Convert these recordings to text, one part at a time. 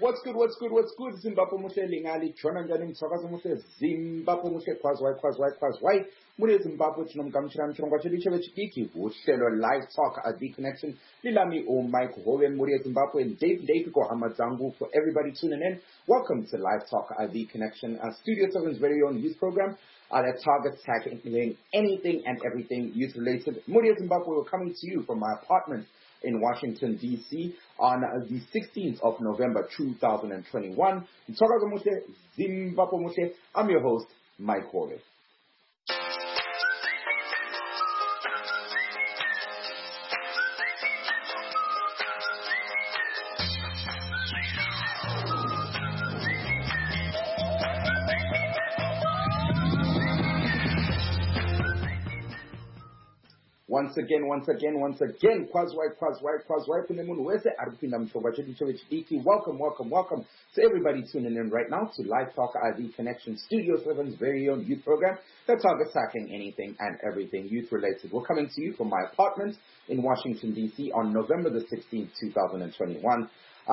What's good? Zimbabwe Mushe Lingali, Chona Janim Sokas Mushe, Zimbabwe Mushe, Kwazwai. Mune Zimbabwe Chinum Kamchan Chongachi, Wushelo Live Talk at the Connection, Lilami O Mike Hoven, Muria Zimbabwe, and Dave Ko Hamazangu for everybody tuning in. Welcome to Live Talk at the Connection, Studio 7's very own youth program that targets tackling anything and everything youth related. Muria Zimbabwe, we're coming to you from my apartment in Washington, D.C. on the 16th of November, 2021. I'm your host, Mike Horley. Once again, welcome to everybody tuning in right now to Live Talk ID Connection Studio 7's very own youth program that targets tackling anything and everything youth related. We're coming to you from my apartment in Washington, D.C. on November the 16th, 2021.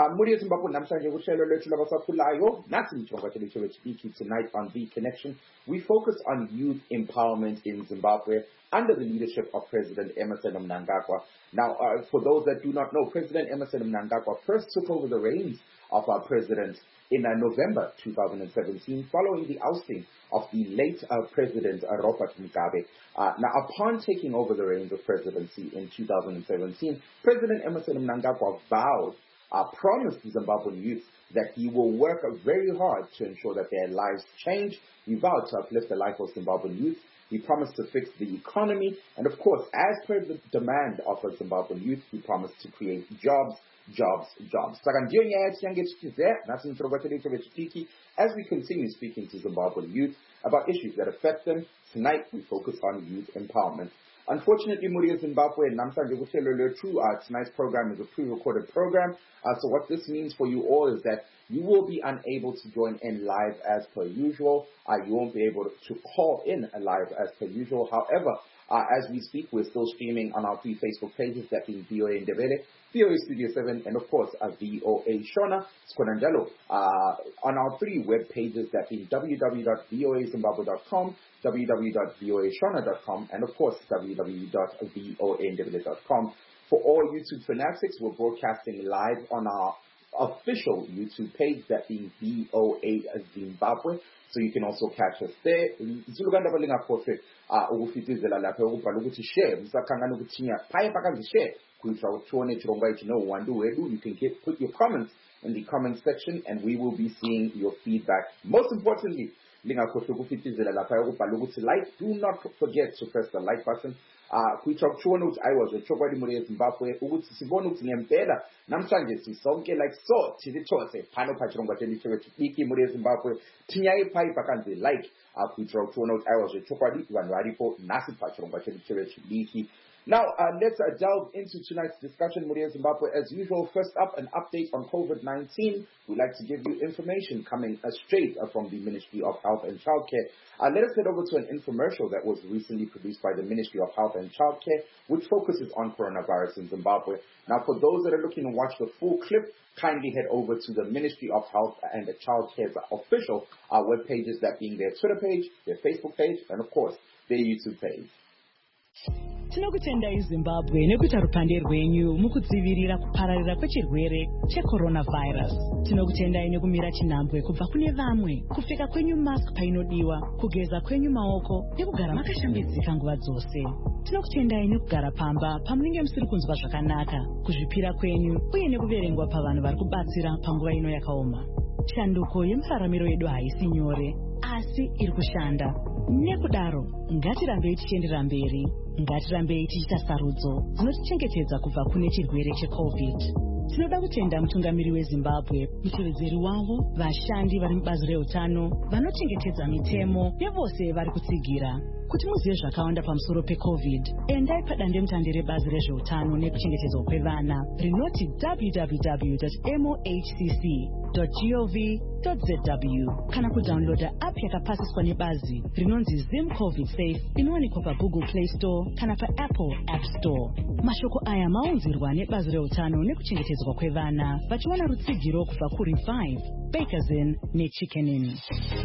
Tonight on The Connection, we focus on youth empowerment in Zimbabwe under the leadership of President Emmerson Mnangagwa. Now, for those that do not know, President Emmerson Mnangagwa first took over the reins of our president in November 2017, following the ousting of the late President Robert Mugabe. Now, upon taking over the reins of presidency in 2017, President Emmerson Mnangagwa promised the Zimbabwean youth that he will work very hard to ensure that their lives change. He vowed to uplift the life of Zimbabwean youth. He promised to fix the economy. And of course, as per the demand of the Zimbabwean youth, he promised to create jobs. As we continue speaking to Zimbabwean youth about issues that affect them, tonight we focus on youth empowerment. Unfortunately, Muria Zimbabwe, tonight's program is a pre-recorded program. So what this means for you all is that you will be unable to join in live as per usual. You won't be able to call in live as per usual. However, as we speak, we're still streaming on our 3 Facebook pages, that being VOA Ndebele, VOA Studio 7, and of course, VOA Shona, Skonanjalo, on our 3 web pages, that being www.voazimbabwe.com, www.voashona.com, and of course, www.voandebele.com. For all YouTube fanatics, we're broadcasting live on our official YouTube page, that being VOA Zimbabwe. So you can also catch us there. You can put your comments in the comment section and we will be seeing your feedback. Most importantly, do not forget to press the like button. I was a Chobadi Muria Zimbabwe, Sibonu Ngempela, Namsanje, Sonke like so, Chizitose, Pano Pachonga Iki Muria Zimbabwe, Tinyai Pai Pakanzi, like I was a Chobadi, One Radipo, Nasi Pachonga Iki. Now, let's delve into tonight's discussion, Muria Zimbabwe. As usual, first up, an update on COVID-19. We'd like to give you information coming straight from the Ministry of Health and Childcare. Let us head over to an infomercial that was recently produced by the Ministry of Health and Childcare, which focuses on coronavirus in Zimbabwe. Now, for those that are looking to watch the full clip, kindly head over to the Ministry of Health and Childcare's official web pages, that being their Twitter page, their Facebook page, and of course, their YouTube page. Tinokutendai Zimbabwe nekuti rupande rwenyu mukudzivirira kupararira kwechirwere checoronavirus. Tinokutendai nekumira chinhambwe kubva kune vamwe, kupfeka kwenyu mask painodiwa, kugeza kwenyu maoko nekugara makashambidzika nguva dzose. Tinokutendai nekugara pamba pamunenge musiri kunzwa zvakanaka, kuzvipira kwenyu uye nekuverengwa pavanhu vari kubatsira panguva ino yakaoma. Shanduko yemiraramiro yedu haisi nyore, asi iri kushanda. Nekudaro, ngatirambei tichiendera mberi. Ngatirambei tichiita sarudzo dzinotichengetedza kubva kune chirwere cheCovid. Tinoda kutenda mutungamiri weZimbabwe, mutevedzeri wavo, vashandi vari mubazi reutano, vanochengetedza mitemo nevose vari kutsigira. Kuti muzive zvakawanda pamusoro peCovid, endai padandemutande rebazi rezveutano nekuchengetedzwa kwevana rinoti www.mohcc.org. zim.gov.zw kana kudownloada app yakapasiswa nebazi rinonzi Zim COVID Safe inowanikwa paGoogle Play Store kana paApple App Store. Mashoko aya maunzirwa nebazi reutano nekuchengetedzwa kwevana vachiwana rutsigiro kubva kuRevive, Bakerzin neChickenin.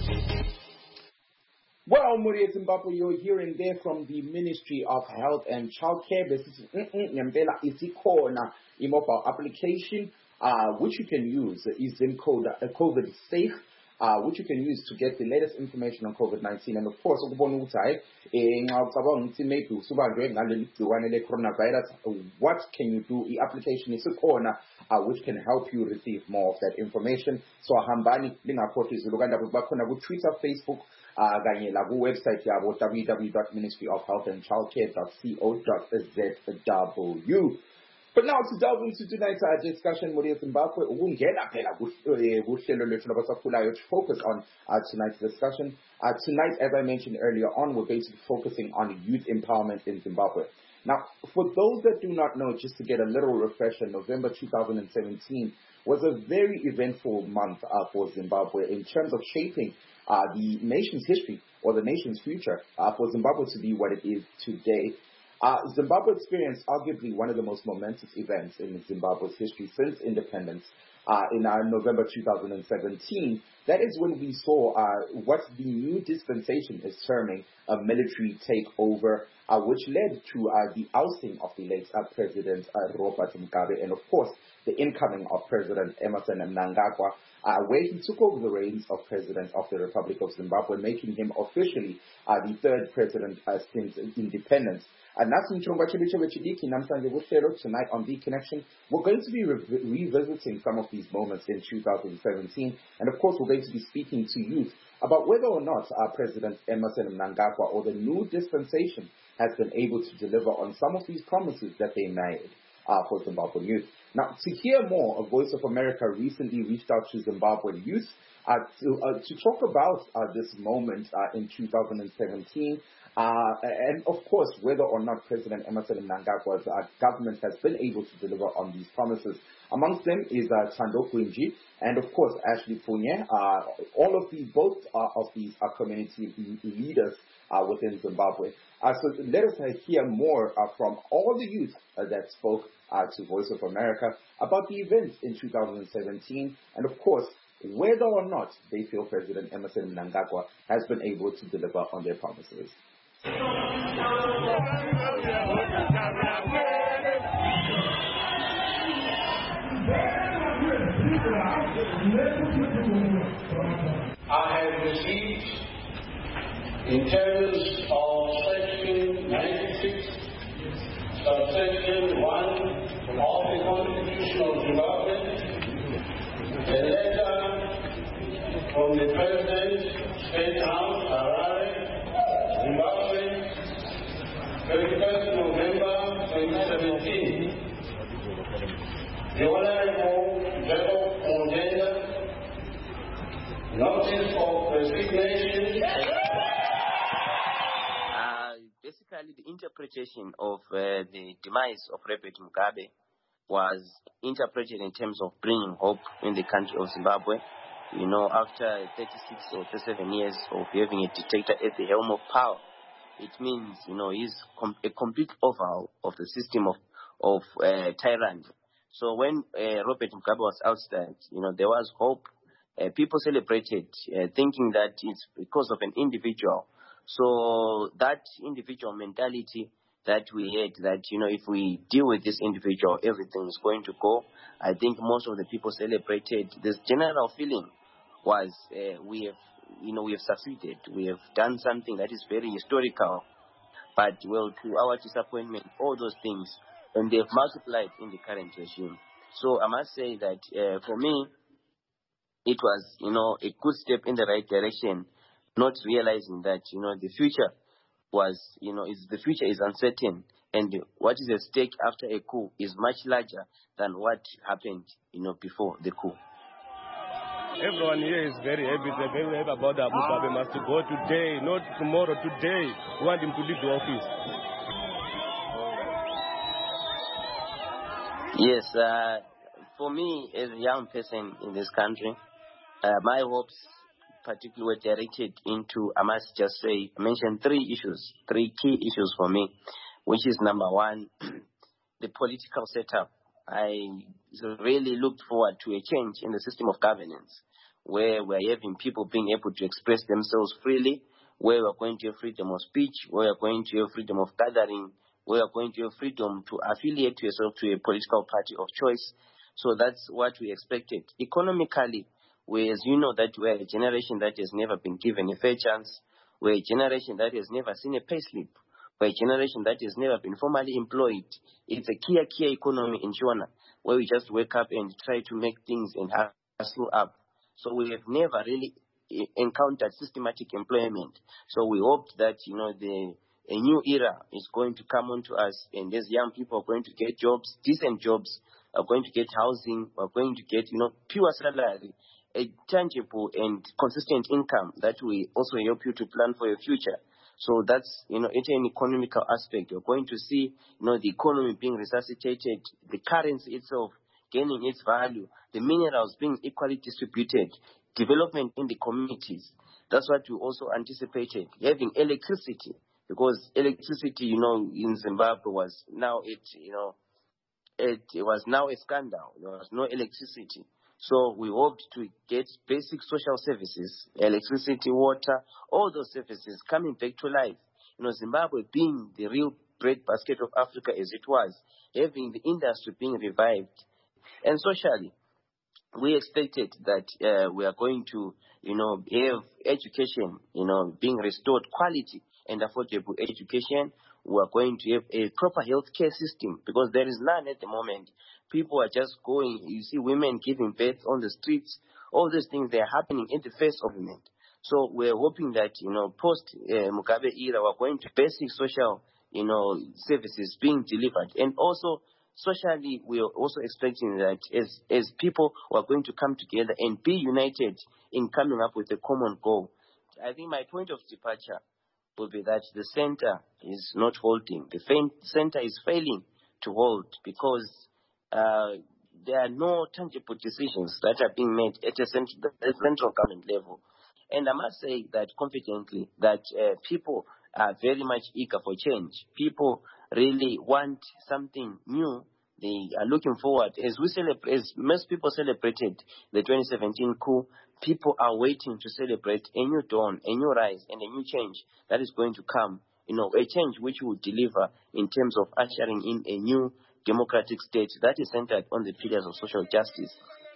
Well, Muria Zimbabwe, you're hearing there from the Ministry of Health and Childcare. This is Nyambela Isikona, a mobile application which you can use, is COVID Safe, which you can use to get the latest information on COVID-19. And of course, coronavirus, what can you do? The application is which can help you receive more of that information. So, Hambani, Twitter, Facebook, website www.ministryofhealthandchildcare.co.zw. But now to delve into tonight's discussion, Muria Zimbabwe, to focus on tonight's discussion. Tonight, as I mentioned earlier on, we're basically focusing on youth empowerment in Zimbabwe. Now, for those that do not know, just to get a little refresher, November 2017 was a very eventful month for Zimbabwe in terms of shaping the nation's history or the nation's future for Zimbabwe to be what it is today. Zimbabwe experienced arguably one of the most momentous events in Zimbabwe's history since independence in November 2017. That is when we saw what the new dispensation is terming a military takeover, which led to the ousting of the late President Robert Mugabe and, of course, the incoming of President Emmerson Mnangagwa, where he took over the reins of President of the Republic of Zimbabwe, making him officially the third president since independence. And that's tonight on The Connection. We're going to be revisiting some of these moments in 2017. And of course, we're going to be speaking to youth about whether or not President Emmerson Mnangagwa or the new dispensation has been able to deliver on some of these promises that they made for Zimbabwean youth. Now, to hear more, Voice of America recently reached out to Zimbabwean youth to talk about this moment in 2017. And of course, whether or not President Emmerson Mnangagwa's government has been able to deliver on these promises. Amongst them is Thando Gwinji and of course Ashley Punye. All of these, both of these are community leaders within Zimbabwe. So let us hear more from all the youth that spoke to Voice of America about the events in 2017 and of course whether or not they feel President Emmerson Mnangagwa has been able to deliver on their promises. I have received, in terms of Section 96, subsection 1 of the Constitution of Zimbabwe, a letter from the President, State House, Harare, Zimbabwe, 31st November 2017. The Honorable Jacob Mondenda, notice of resignation. Basically, the interpretation of the demise of Robert Mugabe was interpreted in terms of bringing hope in the country of Zimbabwe. You know, after 36 or 37 years of having a dictator at the helm of power, it means, you know, he's a complete overhaul of the system of tyranny. So when Robert Mugabe was ousted, you know, there was hope. People celebrated, thinking that it's because of an individual. So that individual mentality that we had, that, you know, if we deal with this individual, everything is going to go. I think most of the people celebrated. This general feeling was we have succeeded. We have done something that is very historical. But, well, to our disappointment, all those things, and they have multiplied in the current regime. So I must say that for me, it was, you know, a good step in the right direction, not realizing that, you know, the future is uncertain, and what is at stake after a coup is much larger than what happened, you know, before the coup. Everyone here is very happy. They're very happy about that. Mugabe must go today, not tomorrow, today. We want him to leave the office. Yes, for me, as a young person in this country, my hopes particularly were directed into, I must just say, mention three key issues for me, which is number one, the political setup. I really looked forward to a change in the system of governance, where we're having people being able to express themselves freely, where we're going to have freedom of speech, where we're going to have freedom of gathering, where we're going to have freedom to affiliate yourself to a political party of choice. So that's what we expected. Economically, whereas you know that we're a generation that has never been given a fair chance, we're a generation that has never seen a payslip, we're a generation that has never been formally employed. It's a kia economy in Shona, where we just wake up and try to make things and hustle up. So we have never really encountered systematic employment. So we hoped that, a new era is going to come onto us, and as young people are going to get jobs, decent jobs, are going to get housing, are going to get, pure salary, a tangible and consistent income that will also help you to plan for your future. So that's, it's an economical aspect. You're going to see, the economy being resuscitated, the currency itself gaining its value, the minerals being equally distributed, development in the communities. That's what we also anticipated. Having electricity, because electricity, in Zimbabwe was now it was now a scandal. There was no electricity. So we hoped to get basic social services, electricity, water, all those services coming back to life. Zimbabwe being the real breadbasket of Africa as it was, having the industry being revived. And socially, we expected that we are going to, have education, being restored, quality and affordable education. We are going to have a proper healthcare system, because there is none at the moment. People are just going, you see women giving birth on the streets. All these things, they are happening in the face of women. So we're hoping that, post Mugabe era, we're going to basic social, services being delivered. And also, socially, we are also expecting that as people are going to come together and be united in coming up with a common goal. I think my point of departure will be that the center is not holding. The center is failing to hold, because there are no tangible decisions that are being made at a central government level. And I must say that confidently that people are very much eager for change. People really want something new. They are looking forward. As most people celebrated the 2017 coup, people are waiting to celebrate a new dawn, a new rise, and a new change that is going to come. A change which will deliver in terms of ushering in a new democratic state that is centered on the pillars of social justice.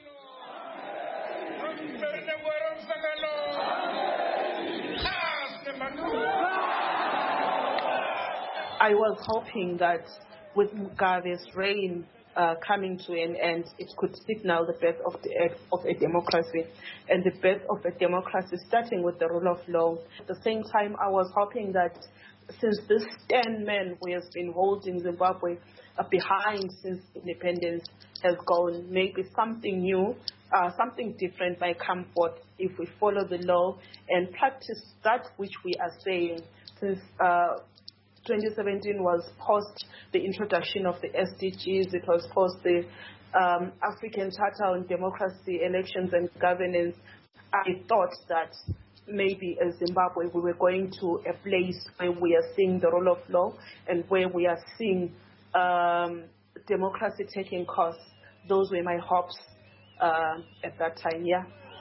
I was hoping that with Mugabe's reign coming to an end, it could signal the birth of a democracy, and the birth of a democracy starting with the rule of law. At the same time, I was hoping that since this 10 men who has been holding Zimbabwe behind since independence has gone, maybe something new, something different might come forth if we follow the law and practice that which we are saying. Since 2017 was post the introduction of the SDGs, it was post the African Charter on Democracy, Elections and Governance. I thought that maybe as Zimbabwe we were going to a place where we are seeing the rule of law and where we are seeing democracy taking course. Those were my hopes at that time, yeah.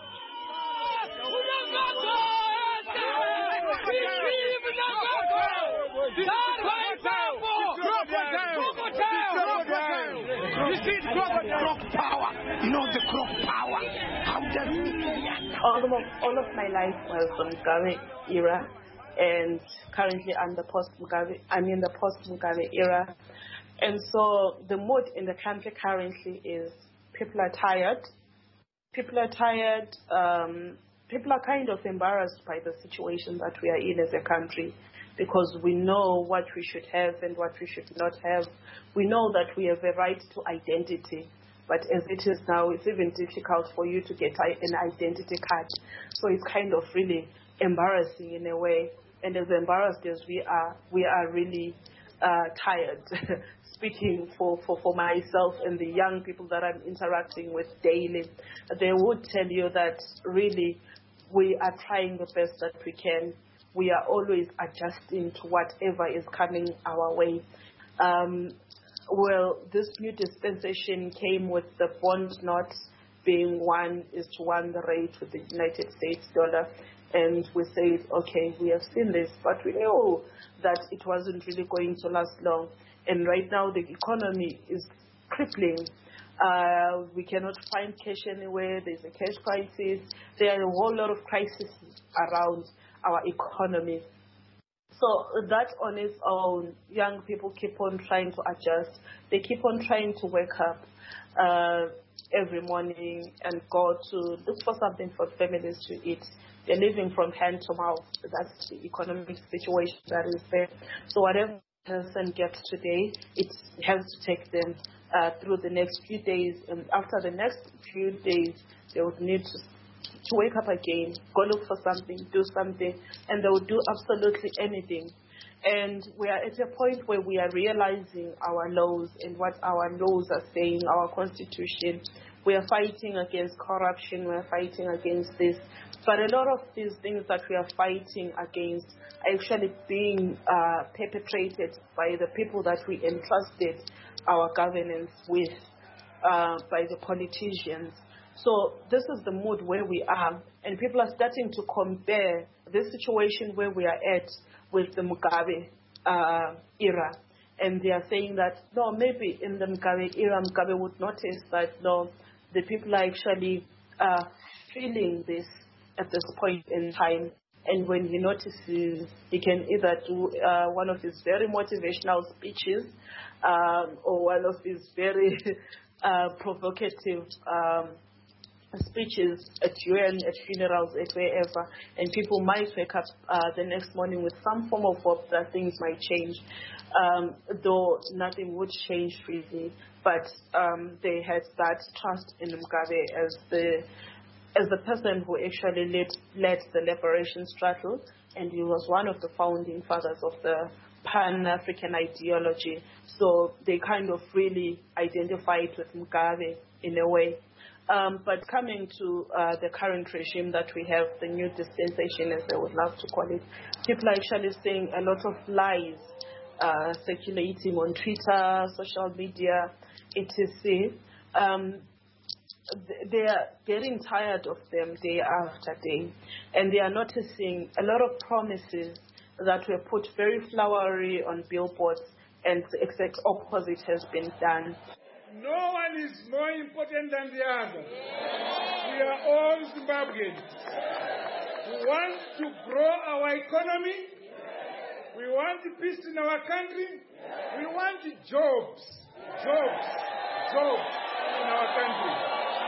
Croc power, the croc power. How does it? All of my life was from Mugabe era, and currently I'm in the post-Mugabe era. And so the mood in the country currently is people are tired. People are tired. People are kind of embarrassed by the situation that we are in as a country, because we know what we should have and what we should not have. We know that we have a right to identity, but as it is now, it's even difficult for you to get an identity card. So it's kind of really embarrassing in a way. And as embarrassed as we are really tired, speaking for myself and the young people that I'm interacting with daily, they would tell you that really we are trying the best that we can. We are always adjusting to whatever is coming our way. Well, this new dispensation came with the bond not being 1:1 the rate with the United States dollar. And we said, okay, we have seen this, but we knew that it wasn't really going to last long. And right now the economy is crippling. We cannot find cash anywhere. There's a cash crisis. There are a whole lot of crises around our economy. So that on its own, young people keep on trying to adjust. They keep on trying to wake up every morning and go to look for something for families to eat. They're living from hand to mouth. That's the economic situation that is there. So whatever person gets today, it has to take them through the next few days. And after the next few days, they would need to wake up again, go look for something, do something, and they would do absolutely anything. And we are at a point where we are realizing our laws and what our laws are saying, our constitution. We are fighting against corruption, we are fighting against this. But a lot of these things that we are fighting against are actually being perpetrated by the people that we entrusted our governance with, by the politicians. So this is the mood where we are, and people are starting to compare this situation where we are at with the Mugabe era. And they are saying that, no, maybe in the Mugabe era, Mugabe would notice that, no, the people are actually feeling this at this point in time. And when he notices, he can either do one of his very motivational speeches or one of his very provocative speeches at UN, at funerals, at wherever, and people might wake up the next morning with some form of hope that things might change, though nothing would change really. But they had that trust in Mugabe as the person who actually led the liberation struggle, and he was one of the founding fathers of the Pan-African ideology. So they kind of really identified with Mugabe in a way. But coming to the current regime that we have, the new dispensation, as I would love to call it, people are actually seeing a lot of lies circulating on Twitter, social media, etc. They are getting tired of them day after day, and they are noticing a lot of promises that were put very flowery on billboards, and the exact opposite has been done. No one is more important than the other. We are all Zimbabweans. We want to grow our economy. We want peace in our country. We want jobs in our country.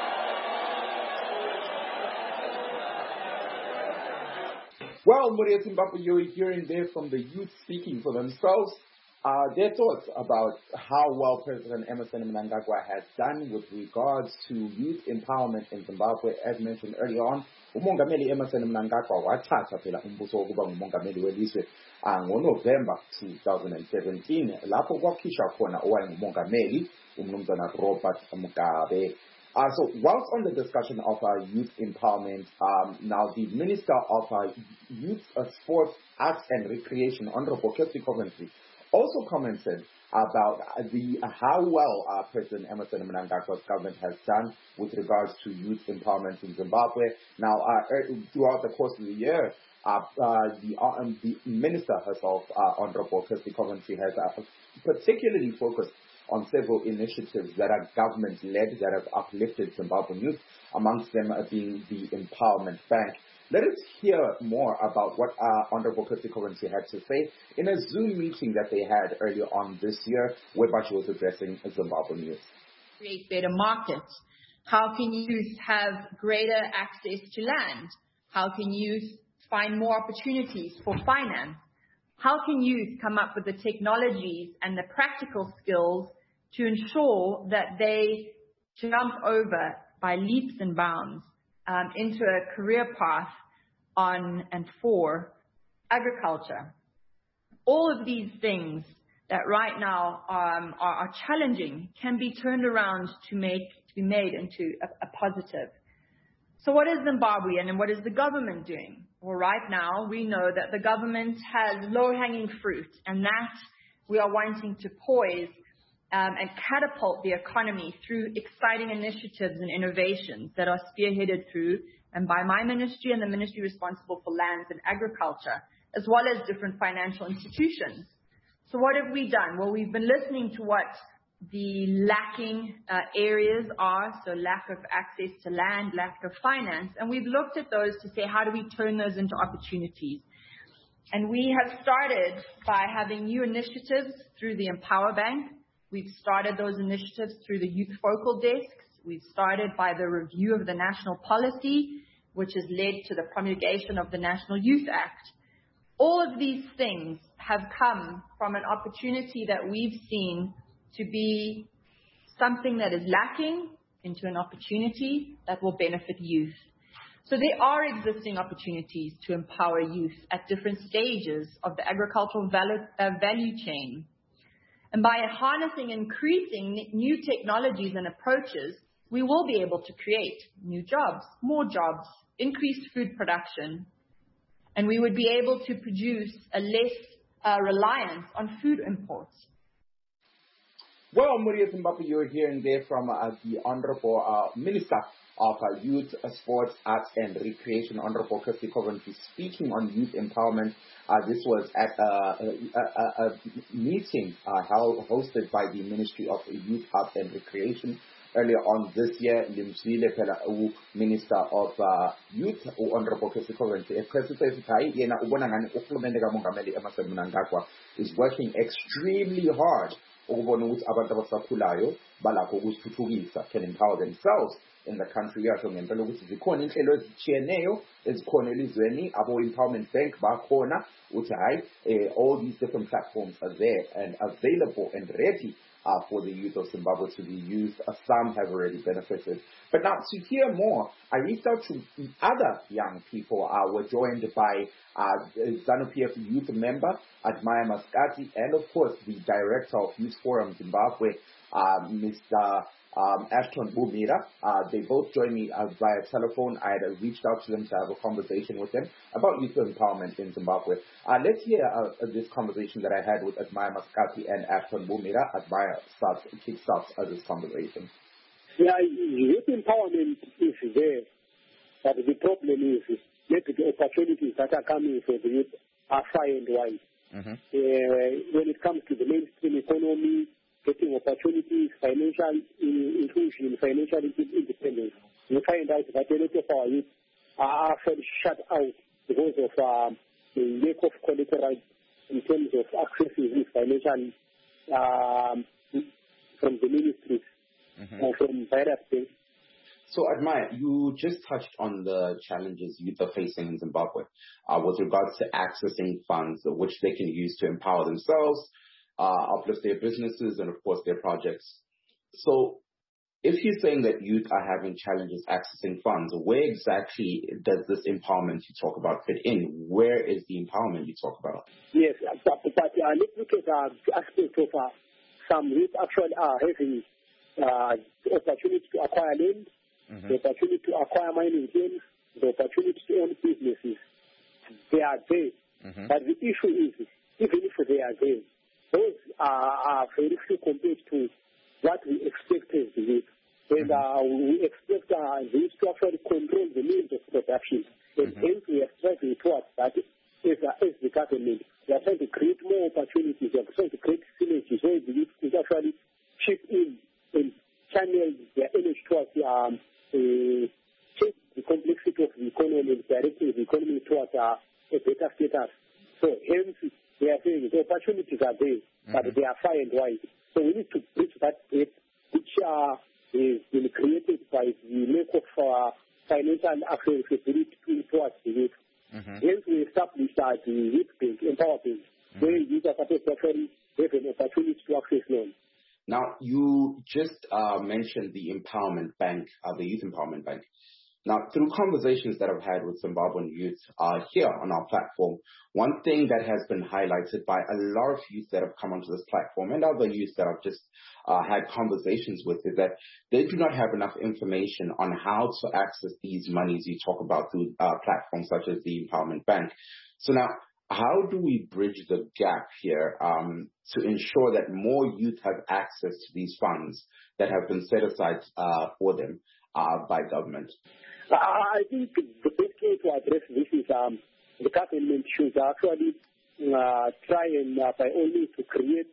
Well, Muria Zimbabwe, you're hearing there from the youth speaking for themselves. Their thoughts about how well President Emmerson Mnangagwa has done with regards to youth empowerment in Zimbabwe. As mentioned earlier on, uMongameli Emmerson Mnangagwa wathatha phela umbuso wokuba ngumongameli welizwe ngoNovember 2017 lapho kwakhishwa khona owayengumongameli uMnumzana Robert Mugabe. So whilst on the discussion of youth empowerment, now the Minister of Youth, Sports, Arts and Recreation, Honorable Kirsty Coventry, also commented about how well President Emmerson Mnangagwa's government has done with regards to youth empowerment in Zimbabwe. Now, throughout the course of the year, the minister herself, Honorable Kirsty Coventry, has particularly focused on several initiatives that are government-led that have uplifted Zimbabwean youth, amongst them being the Empowerment Bank. Let us hear more about what Honorable Kirsty Coventry had to say in a Zoom meeting that they had earlier on this year, whereby she was addressing Zimbabwean youth. Create better markets. How can youth have greater access to land? How can youth find more opportunities for finance? How can youth come up with the technologies and the practical skills to ensure that they jump over by leaps and bounds into a career path on and for agriculture? All of these things that right now are challenging can be turned around to be made into a positive. So what is Zimbabwe and what is the government doing? Well, right now we know that the government has low-hanging fruit, and that we are wanting to poise and catapult the economy through exciting initiatives and innovations that are spearheaded through and by my ministry and the ministry responsible for lands and agriculture, as well as different financial institutions. So what have we done? Well, we've been listening to what the lacking areas are, so lack of access to land, lack of finance, and we've looked at those to say, how do we turn those into opportunities? And we have started by having new initiatives through the Empower Bank. We've started those initiatives through the Youth Focal Desks. We've started by the review of the national policy, which has led to the promulgation of the National Youth Act. All of these things have come from an opportunity that we've seen to be something that is lacking into an opportunity that will benefit youth. So there are existing opportunities to empower youth at different stages of the agricultural value chain. And by harnessing increasing new technologies and approaches, we will be able to create new jobs, more jobs, increased food production, and we would be able to produce a less reliance on food imports. Well, Muria Zimbabwe, you're hearing there from the Honorable Minister of Youth, Sports, Arts and Recreation, Honorable Kirsty Coventry, speaking on youth empowerment. This was at a meeting hosted by the Ministry of Youth, Arts and Recreation. Earlier on this year, Limzile Phela, Minister of Youth, Honorable Kirsty Coventry, is working extremely hard ukubona ukuthi abantu abasakhulayo balakho ukuzithuthukisa, can empower themselves in the country yasho ngempela ukuthi zikhona inhlelo ezitshiyeneyo ezikhona elizweni, abo-empowerment bank bakhona ukuthi hayi all these different platforms are there and available and ready for the youth of Zimbabwe to be used. Some have already benefited. But now, to hear more, I reached out to other young people. We're joined by ZANU-PF youth member, Admire Maskati, and of course, the director of Youth Forum Zimbabwe, Mr. Ashton Bumira. They both joined me via telephone. I had reached out to them to have a conversation with them about youth empowerment in Zimbabwe. Let's hear this conversation that I had with Admire Maskati and Ashton Bumira. Admire kickstarts this conversation. Yeah, youth empowerment is there, but the problem is maybe the opportunities that are coming for the youth are far and wide. When it comes to the mainstream economy, getting opportunities, financial inclusion, financial independence, you find out that a lot of our youth are actually shut out because of the lack of collateral in terms of accessing financial from the ministries or from various things. So, Admire, you just touched on the challenges youth are facing in Zimbabwe with regards to accessing funds which they can use to empower themselves, uplift their businesses, and of course their projects. So if you're saying that youth are having challenges accessing funds, where exactly does this empowerment you talk about fit in? Where is the empowerment you talk about? Yes, but let's look at the aspect of some youth actually are having the opportunity to acquire land, the opportunity to acquire mining claims, the opportunity to own businesses. They are there. But the issue is, even if they are there, those are very few compared to what we expect as the youth. And we expect the youth to actually control the means of production. And hence we are striving towards that as the government. We are trying to create more opportunities. We are trying to create synergies where the youth can actually chip in and channel their energy towards change the complexity of the economy and directing the economy towards a better status. So hence we are saying the opportunities are there, but they are far and wide. So we need to bridge that gap, which has been created by the lack of financial accessibility towards the youth. Hence we established the Youth Bank, Empower Bank, where youth are supposed to actually have an opportunity to access loans. Now, you just mentioned the Empowerment Bank, the Youth Empowerment Bank. Now, through conversations that I've had with Zimbabwean youth here on our platform, one thing that has been highlighted by a lot of youth that have come onto this platform and other youth that I've just had conversations with is that they do not have enough information on how to access these monies you talk about through platforms such as the Empowerment Bank. So now, how do we bridge the gap here to ensure that more youth have access to these funds that have been set aside for them by government? I think the best way to address this is the government should actually try and by all means to create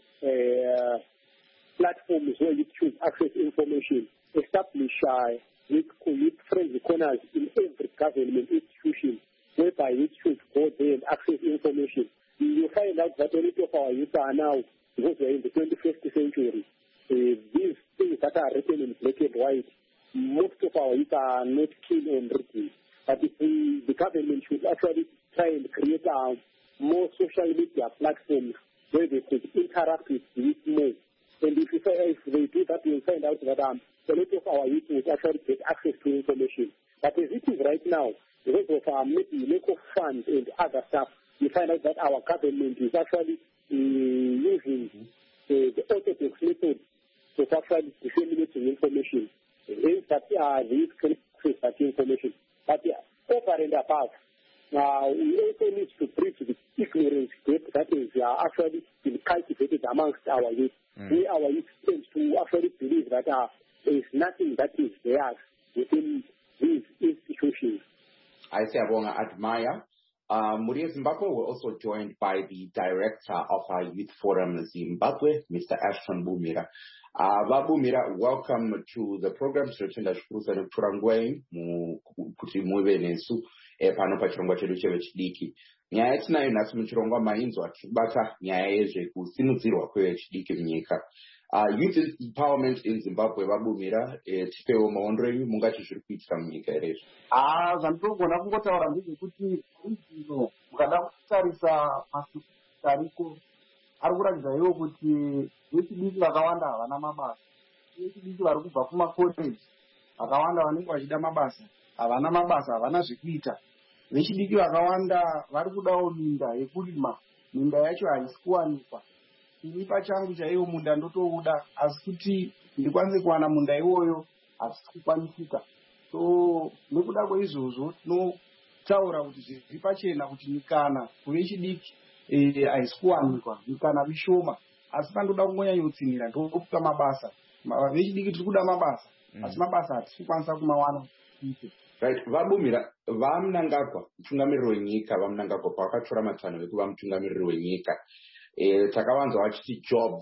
platforms where you should access information, establish youth-friendly corners in every government institution, whereby you should go there and access information. You find out that a lot of our youth are now, because we're in the 21st century, these things that are written in black and white, most of our youth are not keen on reading. But the government should actually try and create more social media platforms where they could interact with youth more. And if they do that, you'll find out that a lot of our youth will actually get access to information. But as it is right now, because of maybe lack of funds and other stuff, you find out that our government is actually using the orthodox method of actually disseminating information. Hence, that these can access that information. But over and above, we also need to bridge the ignorance that is actually been cultivated amongst our youth. Where our youth tend to actually believe that there is nothing that is theirs within these institutions. I say I admire. Muri Zimbabwe, we're also joined by the director of our Youth Forum Zimbabwe, Mr. Ashton Bumira. Bumira, welcome to the program. Tinotenda zvikuru sana kutora nguva yenyu kuti muve nesu pano pachirongwa chedu chevechidiki. Nyaya yatinayo nhasi muchirongwa mainzwa tichibata nyaya yezvekusimudzirwa kwevechidiki munyika. Youth empowerment in Zimbabwe, Bumira, tipewo maondo enyu mungati zviri kuitika munyika here? Zvandinogona kungotaura ndezvekuti izvino mukada kutarisa masuku ariko ari kuratidza iwo kuti vechidiki vakawanda havana mabasa. Vechidiki vari kubva kumakoreji vakawanda vanenge vachida mabasa havana mabasa, havana zvekuita. Vechidiki vakawanda vari kudawo minda yekurima, minda yacho haisi kuwanikwa. Ini pachangu chaiwo munda ndotouda, asi kuti ndikwanise kuwana munda iwoyo hazisi kukwanisika. So nekuda kweizvozvo tinotaura kuti zviri pachena kuti mikana kuvechidiki haisi kuwanikwa, mikana vishoma. Asi pandoda kungonyanyotsinira ndokupa mabasa. Vechidiki tiri kuda mabasa, asi mabasa hatisi kukwanisa kumawana. Right, Bumira, vamunangagwa mutungamiriri wenyika, vamunangagwa pavakatora matanho ekuva mutungamiriri wenyika. Takavanzwa vachiti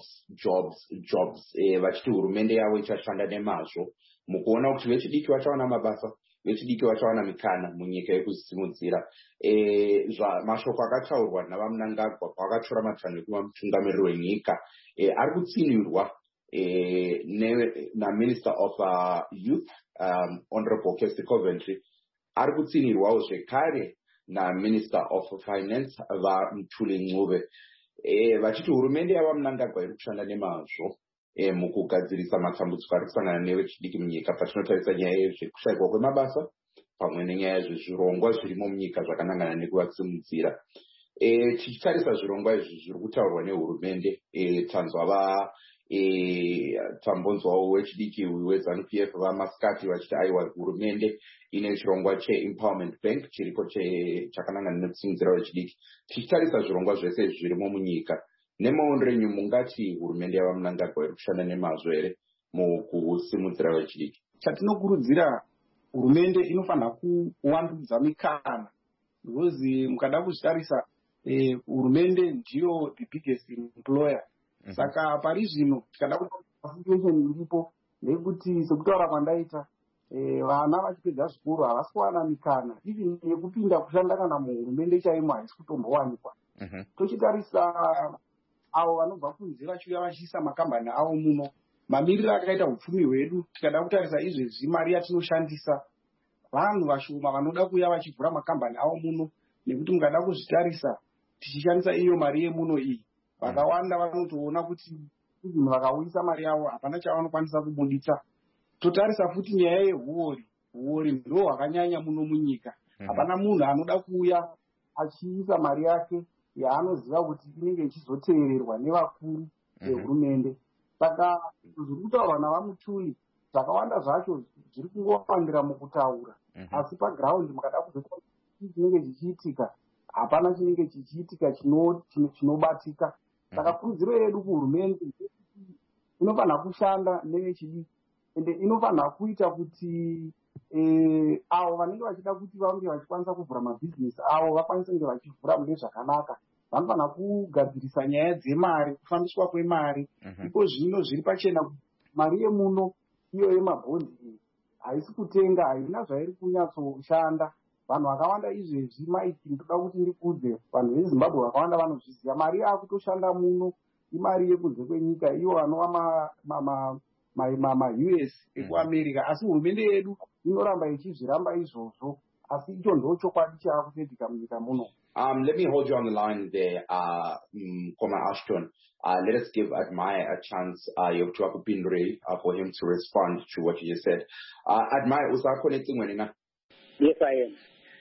jobs, vachiti hurumende yavo ichashanda nemazvo mukuona kuti vechidiki vachawana mabasa, vechidiki vachawana mikana munyika yekuzvisimudzira. Mashoko akataurwa navamunangagwa pavakatora matanho ekuva mutungamiriri wenyika ari kutsinirwa naMinister of Youth, Honorable Kesi Coventry, ari kutsinirwawo zvekare naMinister of Finance, Mthuli Ncube. Vachiti hurumende yavamunangagwa iri kushanda nemazvo mukugadzirisa matambudziko ari kusangana nevechidiki munyika patinotarisa nyaya yezvekushayikwa kwemabasa pamwe nenyaya yezvezvirongwa zvirimo munyika zvakanangana nekuvasimudzira. Tichitarisa zvirongwa izvi zviri kutaurwa nehurumende, tambonzwawo wechidiki weZANU-PF vamasikati vachiti aiwa hurumende ine chirongwa cheEmpowerment Bank chiripo chakanangana nekusimudzira vechidiki. Tichitarisa zvirongwa zvese zvirimo munyika, nemaondo enyu mungati hurumende yavamunangagwa iri kushanda nemazvo here mukusimudzira vechidiki? Chatinokurudzira hurumende inofanira kuwandudza mikana, because mukada kuzvitarisa hurumende ndiyo the biggest employer. Saka pari zvino tikada kuona situation iripo ndeyekuti sekutaura kwandaita vana vachipedza zvikoro havasi kuwana mikana even yekupinda kushanda kana muhurumende chaimo haisi kutombowanikwa. Tochitarisa avo vanobva kunze vachiuya vachiisa makambani avo muno, mamiriro akaita upfumi hwedu, tikada kutarisa izvezvi mari yatinoshandisa, vanhu vashoma vanoda kuuya vachivhura makambani avo muno, nekuti mukada kuzvitarisa tichishandisa iyo mari yemuno iyi, vakawanda vanotoona kuti vakauyisa mari yavo hapana chavanokwanisa kubuditsa. Totarisa futi nyaya yehuori, huori ndo hwakanyanya muno munyika. Hapana munhu anoda kuuya achiisa mari yake yaanoziva kuti inenge ichizoteererwa nevakuru vehurumende. Saka zviri kutaurwa navamutuli zvakawanda zvacho zviri kungowandira mukutaura, asi pagiraundi mukada kuzoita chinenge chichiitika hapana chinenge chichiitika chinobatika. Saka kurudziro yedu kuhurumende inofanira kushanda nevechidiki ende inofanira kuita kuti avo vanenge vachida kuti vange vachikwanisa kuvhura mabhizinesi avo vakwanise kunge vachivhura mune zvakanaka. Vanofanira kugadzirisa nyaya dzemari, kufambiswa kwemari. Ipo zvino zviri pachena mari yemuno iyo yemabhondi haisi kutenga, haina zvairi kunyatsoshanda. Vanhu vakawanda izvezvi maiki ndoda kuti ndikudze vanhu vezimbabwe vakawanda vanozviziva mari yakutoshanda muno imari yekunze kwenyika iyo anova ma-US ekuamerica, asi hurumende yedu inoramba ichizviramba izvozvo, asi icho ndo chokwadi chaakuitika munyika muno. Let me hold you on the line there, Koma Ashton. Let us give Admire a chance for him to respond to what you just said. Admire, was that connecting when enough? Yes, I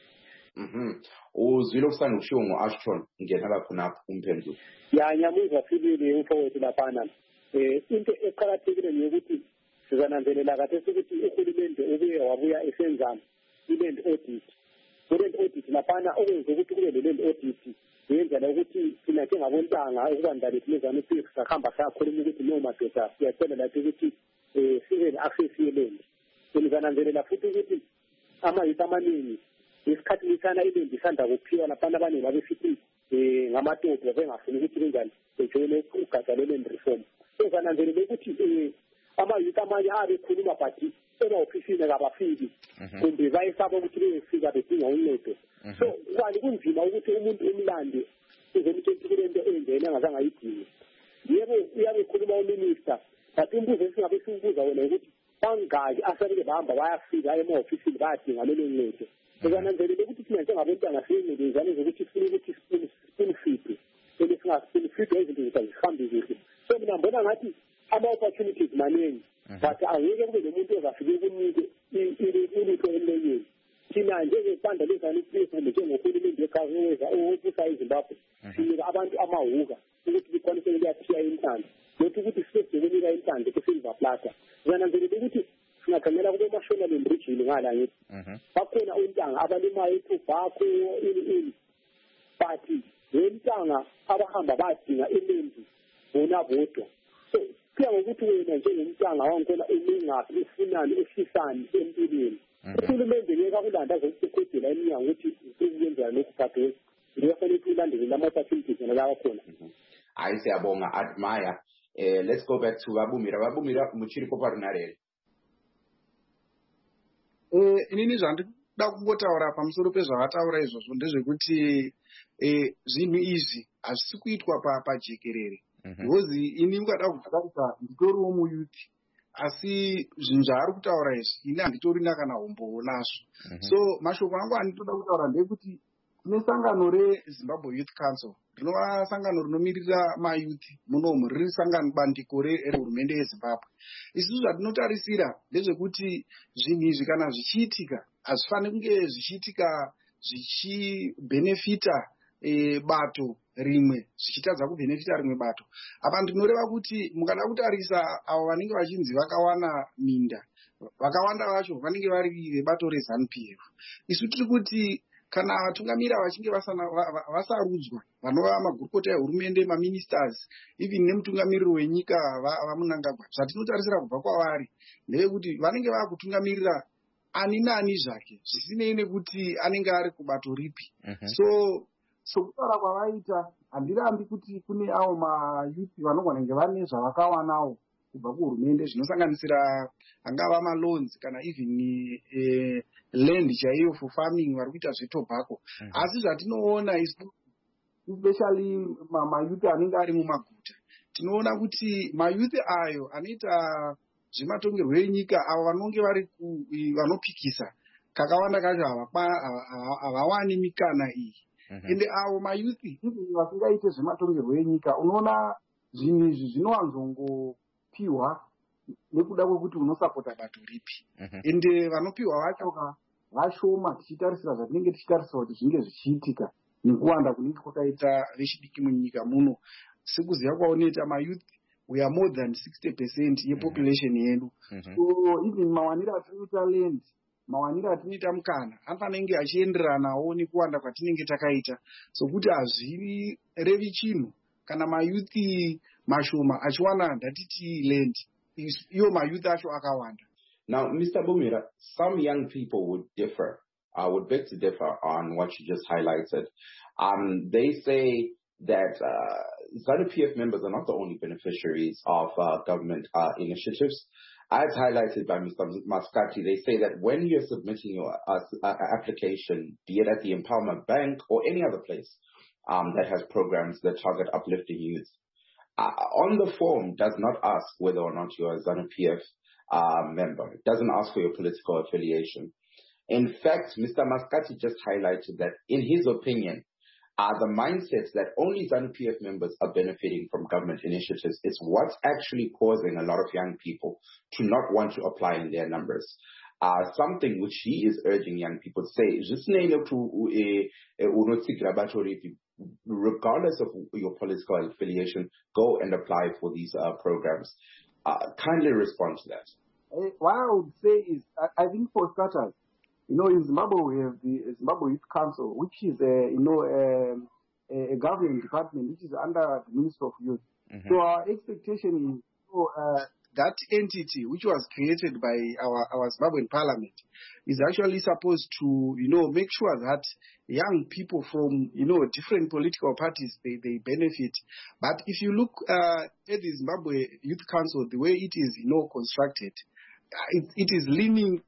am. Uzwile kusana ukushiwo ngo-Ashton ngenala khonapho umphendulo. Ya nyamuzwa sibili umfowethu laphana. Into eqhakathekile nyokuthi sizananzelela kathesi ukuthi uhulumende ubuye wabuya esenza i-land audit. I-land audit laphana okwenza ukuthi kube le-land audit yenzela ukuthi thina njengabontanga ukubandla lethu lezanu sahamba sakhuluma ukuthi no madoda siyacela lathi ukuthi sibe ne-access ye-land. Sizananzelela futhi ukuthi ama-youth amaningi isikhathi lisana ilendi isanda kuphiwa laphana abaningi babesithi ngamatoto bengafuni ukuthi kunjani bejoyine ugatsha le-land reform. Sizananzelela ukuthi ama-youth amanye abekhuluma but ema-ofisini kabafiki kumbe bayesaba ukuthi beyefika bedinga uncedo. So kwani kunzima ukuthi umuntu umlande uzomtshela kulento engene angazange ayidinge. Yebo uyabe ekhuluma uminister but imbuzo esingabe sibuza wena ukuthi bangaki asabeke bahamba bayafika ema-ofisini bayadinga lelo ncedo. Sizananzelela ukuthi thina njengabontanga siyenelezane zokuthi sifune ukuthi spoon feed ende singa-spoon feed izinto zethu zihambe kuhle. So mina ngibona ngathi ama-opportunities maningi but angeke kube nomuntu ozafike kunike ulutho emlonyeni. Thina njengebandla lezanu-peace kumbe njengohulumende obusa ezimbabwe sinika abantu amahuka ukuthi likwanise ukuyathiya inhlanzi nokuthi ukuthi sibekunika inhlanzi ku-silver platter. Sizananzelela ukuthi singakhangela kube ma-shoreline region ngala ngithi bakhona ontanga abalimayo itubhakho ini but lentanga abahamba badinga ilendi bona bodwa. So kuya ngokuthi wena njengomntanga wangikhona umingaphi ufunani eshisani empilweni. Uhulumende ngeke akulanda zokukhudela eminyango ukuthi ukuyenzela lokhu but ngiyafanele ukuthi ulandele lama-opportunities nalawa khona. Hayi siyabonga Admire. Let's go back to Babumira muchiri koparinarele. Inini zvandida kungotaura pamusoro pezvavataura izvozvo ndezvekuti zvinhu izvi hazvisi kuitwa pajekerere. Because ini ukada kutarisa nditoriwo muyuthi asi zvinhu zvaari kutaura izvi ini handitorina kana hombowo nazvo. So mashoko angu anditoda kutaura ndekuti tine sangano reZimbabwe Youth Council rinova sangano rinomirira mayuthi munomu, riri sangano bandiko rehurumende yeZimbabwe. Isusu zvatinotarisira ndezvekuti zvinhu izvi kana zvichiitika hazvifaniri kunge zvichiitika zvichibhenefita bato rimwe zvichitadza kubhenefita rimwe bato. Apa ndinoreva kuti mukada kutarisa avo vanenge vachinzi vakawana minda, vakawanda vacho vanenge vari vebato reZANU-PF. Isu tiri kuti kana vatungamira vachinge vasarudzwa vanova magurukota ehurumende, maministers, even nemutungamiriri wenyika vaMunangagwa, zvatinotarisira kubva kwavari ndevekuti vanenge vakutungamirira ani nani zvake zvisinei nekuti anenge ari kubato ripi. So kutaura kwavaita handirambi kuti kune avo mayuthi vanogona kunge vane zvavakawanawo kubva kuhurumende zvinosanganisira angava maloans kana even land chaiyo for farming vari kuita zvetobhako. Asi zvatinoona especially mayuthi anenge ari mumaguta tinoona kuti mayuthi ayo anoita zvematongerwo enyika avo vanonge vanopikisa kakawanda kacho havawani mikana iyi. Ende avo mayuthi vasingaite zvematongerwo enyika unoona zvinhu izvi zvinowanzongopiwa nekuda kwekuti unosapota bato ripi. Ende vanopiwa vacho vashoma tichitarisira zvatinenge tichitarisira kuti zvinge zvichiitika nekuwanda kunenge kwakaita vechidiki munyika muno. Sekuziva kwaonoita mayouth, we are more than 60% yepopulation yedu. So even mawanira atinoita land, mawanira atinoita mukana afanenge achienderanawo nekuwanda kwatinenge takaita. So kuti hazvirevi chinhu kana mayouth mashoma achiwana ndatiti land, iyo mayouth acho akawanda. Now, Mr. Bumira, some young people would differ, would beg to differ on what you just highlighted. They say that ZANU-PF members are not the only beneficiaries of government initiatives. As highlighted by Mr. Maskati, they say that when you're submitting your application, be it at the Empowerment Bank or any other place that has programs that target uplifting youth, on the form does not ask whether or not you're a ZANU-PF member. It doesn't ask for your political affiliation. In fact, Mr. Maskati just highlighted that, in his opinion, the mindset that only ZANU-PF members are benefiting from government initiatives is what's actually causing a lot of young people to not want to apply in their numbers. Something which he is urging young people to say, regardless of your political affiliation, go and apply for these programs. Kindly respond to that. What I would say is, I think for starters, in Zimbabwe we have the Zimbabwe Youth Council, which is a government department which is under the Ministry of Youth. So our expectation is that entity, which was created by our Zimbabwean Parliament, is actually supposed to, make sure that young people from, different political parties, they benefit. But if you look at the Zimbabwe Youth Council, the way it is, constructed, it is leaning,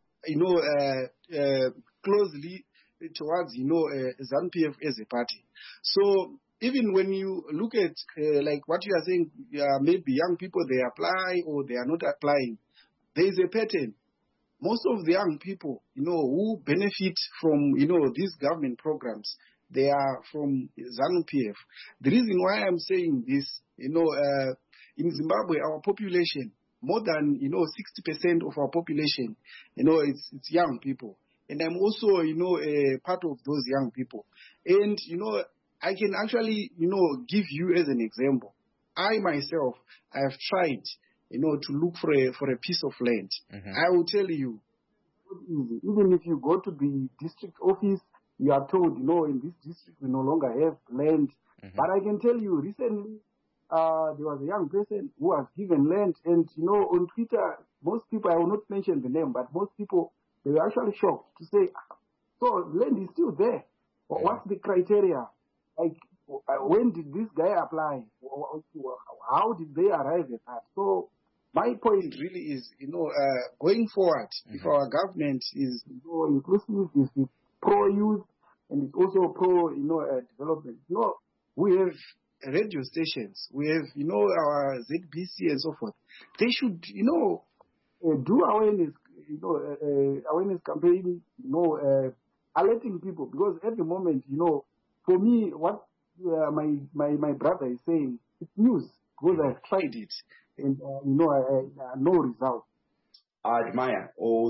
closely towards, ZANU-PF as a party. So even when you look at, like what you are saying, maybe young people, they apply or they are not applying, there is a pattern. Most of the young people, who benefit from, these government programs, they are from ZANU-PF. The reason why I'm saying this, in Zimbabwe, our population, more than, 60% of our population, it's young people. And I'm also, a part of those young people. And, I can actually, give you as an example. I myself, I have tried, to look for a piece of land. I will tell you, even if you go to the district office, you are told, in this district we no longer have land. But I can tell you, recently, there was a young person who was given land, and on Twitter, most people, I will not mention the name, but most people, they were actually shocked to say, so land is still there. What's the criteria? Like, when did this guy apply? How did they arrive at that? So my point really is, going forward, if our government is inclusive, is pro-youth, and it's also pro-development. We have radio stations, we have, our ZBC and so forth. They should, do awareness, awareness campaign, alerting people, because at the moment, for me, what my brother is saying, it's news, because I've tried it, and, no result. Admire,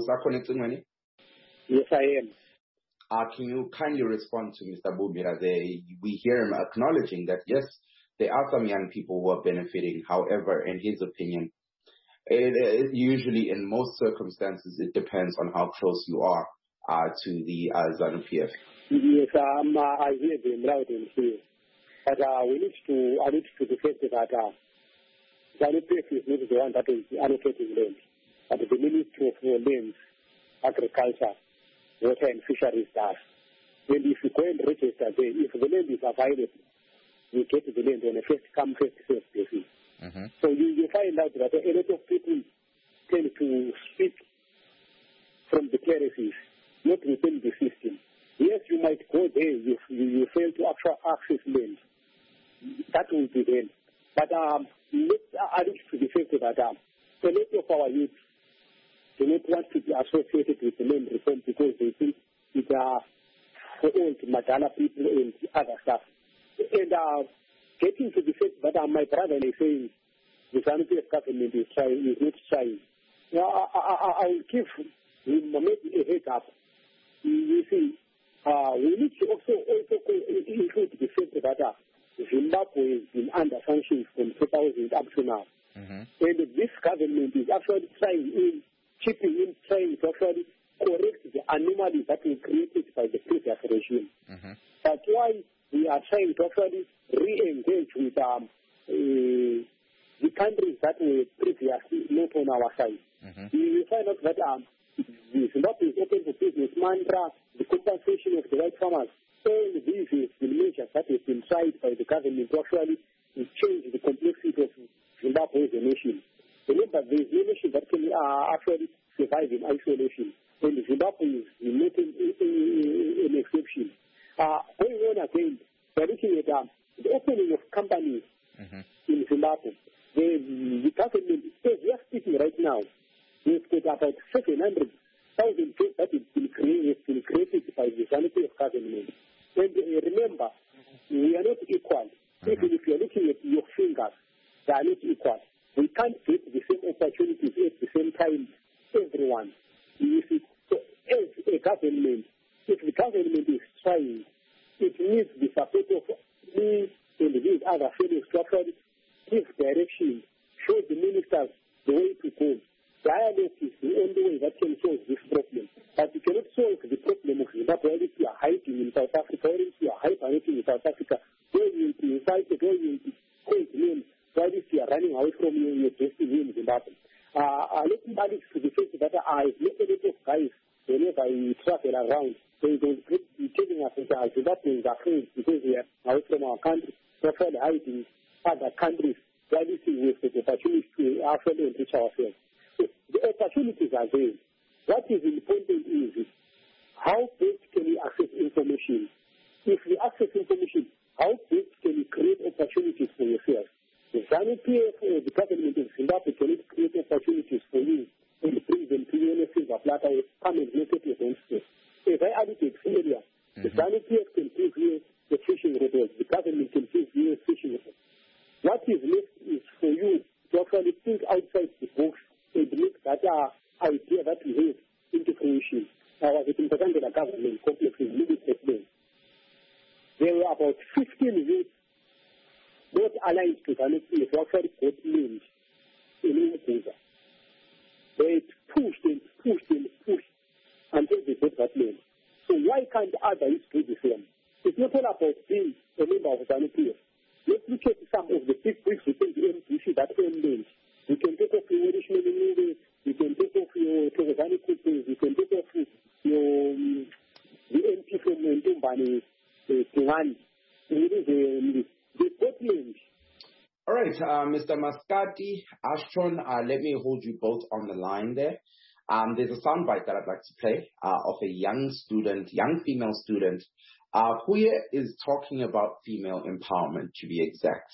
Yes, I am. Can you kindly respond to Mr. Bumira there? We hear him acknowledging that, yes, there are some young people who are benefiting. However, in his opinion, usually in most circumstances, it depends on how close you are to the ZANU-PF. Yes, I hear them loud and clear. But I need to defend that ZANU-PF is not the one that is allocating land, but the Ministry of Lands, Agriculture, Water and Fisheries does. And if you go and register there, if the land is available, you get the land on a first-come, first-served basis. So you find out that a lot of people tend to speak from the terraces, not within the system. Yes, you might go there if you fail to access land. That will be then. But let's add to the fact that a lot of our youth do not want to be associated with the land reform because they think it are for old Madala people and other stuff. And getting to the fact that my brother is saying the ZANU-PF government is not trying. Now, I will give him maybe a heads up. You see, we need to also include the fact that Zimbabwe has been under sanctions from 2000 up to now. And this government is actually trying to actually correct the anomalies that were created by the previous regime. That's why we are trying to actually re-engage with the countries that were previously not on our side. We will find out that the Zimbabwe is open for business mantra, the compensation of the white farmers, all these measures that have been tried by the government to actually change the complexity of Zimbabwe as a nation. Remember, there is no nation that can actually survive in isolation, and Zimbabwe is not an exception. Going on again, we are looking at the opening of companies in Zimbabwe. The government, as we are speaking right now, we've got about 700,000 jobs that have been created by the ZANU-PF government. And remember, we are not equal. Even if you are looking at your fingers, they are not equal. We can't get the same opportunities at the same time, everyone. You see, so as a government, if the government is trying, it needs the support of me and these other fellows to actually give direction, show the ministers the way to go. Dialogue is the only way that can solve this problem. But you cannot solve the problem of Zimbabwe if you are hiding in South Africa, or if you are hibernating in South Africa, where you will be invited, where you will be called names, while if you are running away from your destiny in Zimbabwe. Let me add to the fact that I've met a lot of guys whenever we travel around. They will be telling us that Zimbabweans are afraid because we are away from our country, therefore hiding other countries, while if we have the opportunity to actually enrich ourselves. So the opportunities are there. What is important is how best can we access information? If we access information, how best can we create opportunities for yourself? The ZANU-PF or the government of Zimbabwe cannot create opportunities for you and bring them to you in a silver platter or come and make it against you. As I alluded earlier, the ZANU-PF can give you the fishing rod, the government can give you a fishing rod. What is left is for you to actually think outside the box and make that idea that we have into fruition. I was at the government complex in Louis. There were about 15 youths not aligned to ZANU-PF who actually got named in Umuguza. They pushed until they got that name. So why can't others do the same? It's not all about being a member of ZANU-PF. Let's look at some of the big bricks within the MDC that earn names. You can take off your Irishman in you can take off your Togozani Kupes, you can take off your the MP from Ntumbani, Tingani. They got names. All right, Mr. Maskati, Ashton, let me hold you both on the line there. There's a soundbite that I'd like to play of a young female student, who is talking about female empowerment, to be exact.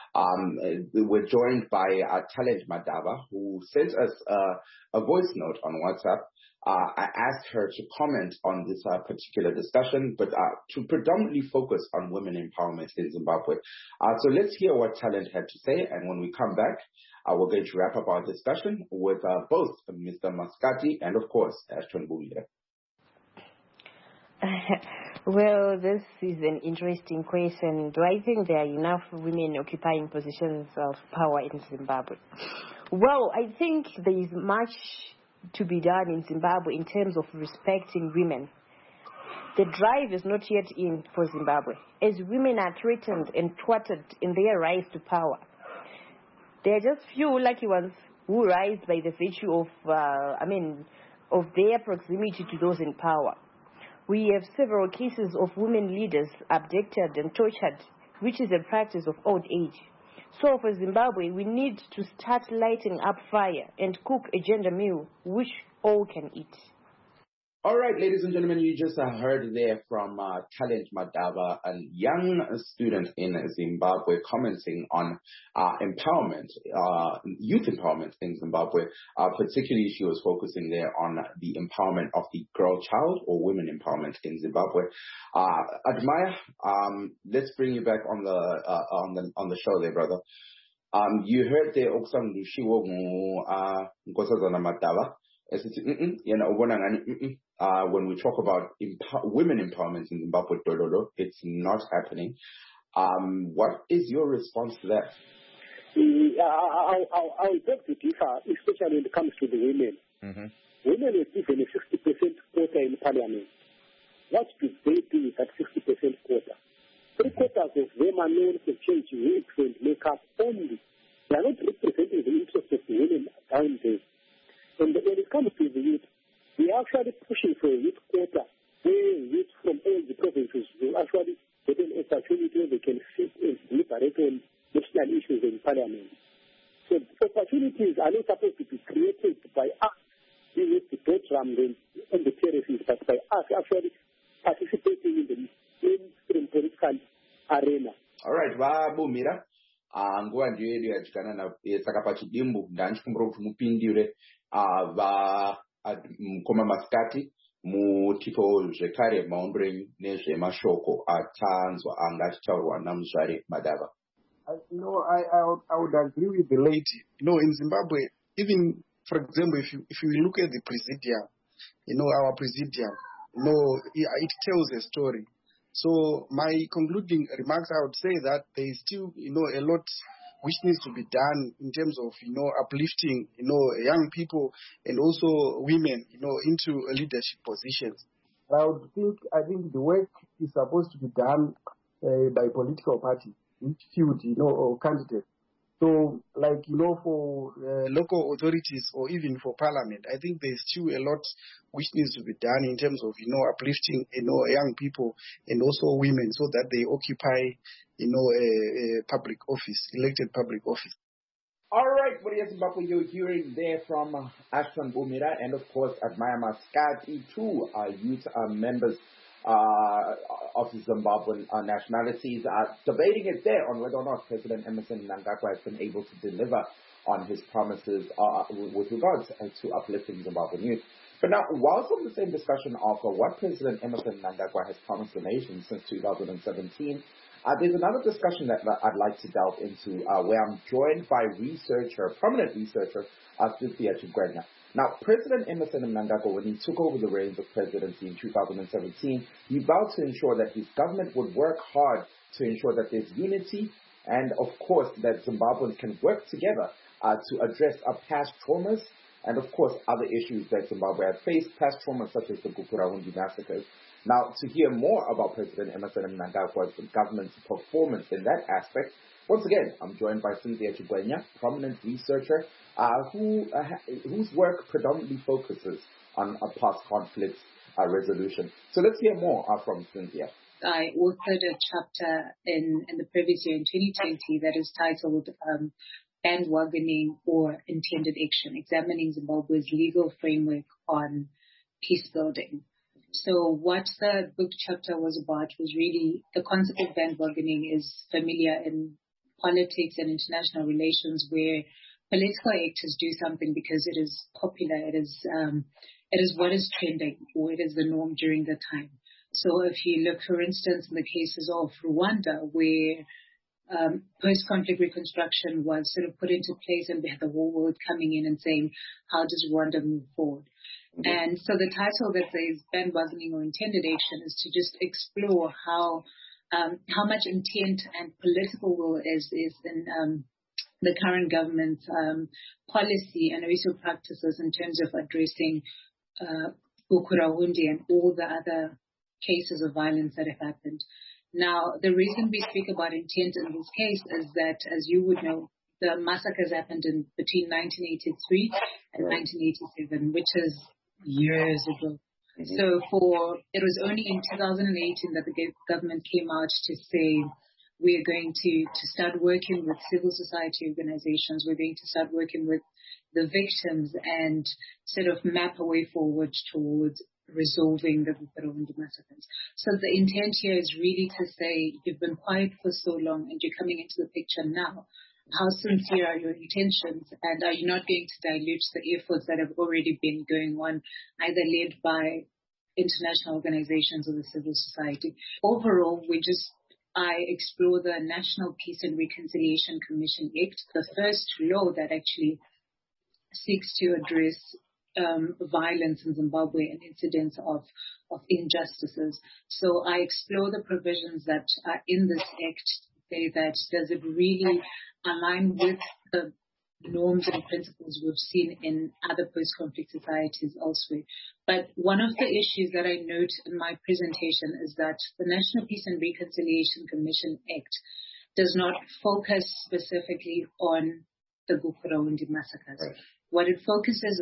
We're joined by Talent Madaba, who sent us a voice note on WhatsApp. I asked her to comment on this particular discussion, but to predominantly focus on women empowerment in Zimbabwe. So let's hear what Talent had to say, and when we come back, we're going to wrap up our discussion with both Mr. Maskati and, of course, Ashton Bouye. Well, this is an interesting question. Do I think there are enough women occupying positions of power in Zimbabwe? Well, I think there is much to be done in Zimbabwe in terms of respecting women. The drive is not yet in for Zimbabwe, as women are threatened and thwarted in their rise to power. There are just few lucky ones who rise by the virtue of, of their proximity to those in power. We have several cases of women leaders abducted and tortured, which is a practice of old age. So for Zimbabwe, we need to start lighting up fire and cook a gender meal which all can eat. All right, ladies and gentlemen, you just heard there from Talent Madaba, a young student in Zimbabwe, commenting on empowerment, youth empowerment in Zimbabwe. Particularly, she was focusing there on the empowerment of the girl child or women empowerment in Zimbabwe. Admire, let's bring you back on the show there, brother. You heard there okusanglishiwo Nkosazana Madaba. When we talk about women empowerment in Zimbabwe, it's not happening. What is your response to that? I'll beg to differ, especially when it comes to the women. Mm-hmm. Women are given a 60% quota in parliament. What do they do with that 60% quota? 3/4 of them are known to change wigs and makeup only. They are not representing the interests of the women down there. And when it comes to the youth, we are actually pushing for a youth quota where youth from all the provinces will actually get an opportunity where they can sit and deliberate on national issues in parliament. So opportunities are not supposed to be created by us being with the program on the terraces, but by us actually participating in the mainstream political arena. All right, Vabumira. Nguva ndiyo yedu yadikana na saka pachidimbu ndanchikumbura kuti mupindire mukoma masikati mutiko zvekare maombero enyu nezvemashoko atanzwa anga achitaurwa naMuzvare Madaba. I would agree with the lady. In Zimbabwe, even for example, if you look at the presidium, our presidium, it tells a story. So my concluding remarks, I would say that there is still, a lot which needs to be done in terms of, uplifting, young people and also women, into leadership positions. I think the work is supposed to be done by political parties, each field, or candidate. So, for local authorities or even for parliament, I think there's still a lot which needs to be done in terms of, uplifting, young people and also women so that they occupy, a public office, elected public office. All right, Maria Zimbabwe, you're hearing there from Ashton Bumira and, of course, Admire Maskati, two youth members of the Zimbabwean nationalities are debating it there on whether or not President Emmerson Mnangagwa has been able to deliver on his promises with regards to uplifting Zimbabwean youth. But now, whilst on the same discussion of what President Emmerson Mnangagwa has promised the nation since 2017, there's another discussion that I'd like to delve into where I'm joined by prominent researcher, Cynthia Chigwenya. Now, President Emmerson Mnangagwa, when he took over the reins of presidency in 2017, he vowed to ensure that his government would work hard to ensure that there's unity and, of course, that Zimbabweans can work together to address past traumas and, of course, other issues that Zimbabwe had faced, past traumas such as the Gukurahundi massacres. Now, to hear more about President Emmerson Mnangagwa's government's performance in that aspect, once again, I'm joined by Cynthia Chigwenya, prominent researcher whose work predominantly focuses on past conflicts resolution. So let's hear more from Cynthia. I authored a chapter in the previous year, in 2020, that is titled Bandwagoning or Intended Action, Examining Zimbabwe's Legal Framework on Peace Building. So what the book chapter was about was really the concept of bandwagoning is familiar in politics and international relations, where political actors do something because it is popular, it is what is trending, or it is the norm during the time. So if you look, for instance, in the cases of Rwanda, where post-conflict reconstruction was sort of put into place and we had the whole world coming in and saying, how does Rwanda move forward? And so the title that says bandwagoning or intended action is to just explore how much intent and political will is in the current government's policy and also practices in terms of addressing Gukurahundi and all the other cases of violence that have happened. Now, the reason we speak about intent in this case is that, as you would know, the massacres happened between 1983 and 1987, which is years ago. Mm-hmm. So it was only in 2018 that the government came out to say, we are going to start working with civil society organizations. We're going to start working with the victims and sort of map a way forward towards resolving the Gukurahundi massacres. So the intent here is really to say, you've been quiet for so long and you're coming into the picture now. How sincere are your intentions, and are you not going to dilute the efforts that have already been going on, either led by international organizations or the civil society? Overall, we're just I explore the National Peace and Reconciliation Commission Act, the first law that actually seeks to address violence in Zimbabwe and incidents of injustices. So I explore the provisions that are in this act, say that does it really align with the norms and principles we've seen in other post-conflict societies elsewhere. But one of the issues that I note in my presentation is that the National Peace and Reconciliation Commission Act does not focus specifically on the Gukurahundi massacres. Right. What it focuses